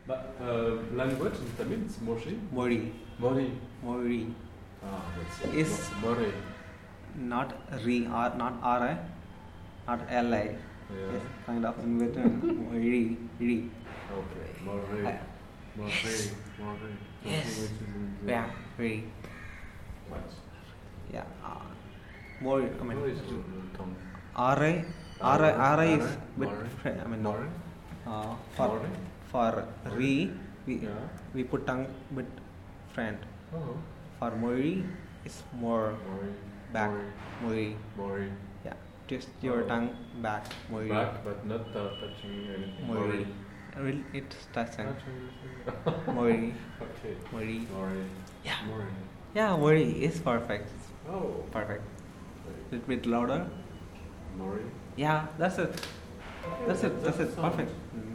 But language in Tamil is Moshi? Mori. Mori. Mori. That's Is Mori. not re, or not R, not Li. Yeah. It's kind of in between. Mori. Re. Okay. Mori. I- Mori. Yes. Yeah. Re. What? Yeah. Mori. I mean. Mori is tongue. R is bit. Mori. I mean no. Mori. For re, Yeah. we put tongue bit friend. Oh. For Mori, it's more Mori. back. Mori. Mori. Yeah. Twist your Oh. tongue back. Mori. Back, but not touching anything. Mori. Really, it's touching. Touching. Mori. Okay. Mori. Mori. Yeah. Mori. Yeah, Mori is perfect. Oh. Perfect. Little bit louder. Mori. Yeah, that's it. That's it. That's Perfect.